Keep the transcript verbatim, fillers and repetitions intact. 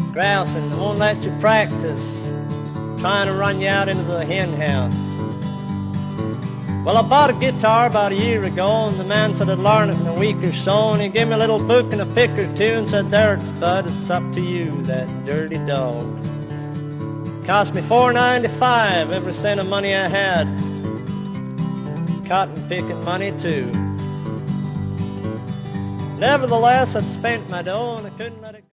grousing, won't let you practice, trying to run you out into the hen house. Well, I bought a guitar about a year ago, and the man said I'd learn it in a week or so, and he gave me a little book and a pick or two and said, there it's bud, it's up to you, that dirty dog. Cost me four ninety-five, every cent of money I had. Cotton picking money too. Nevertheless, I'd spent my dough and I couldn't let it go.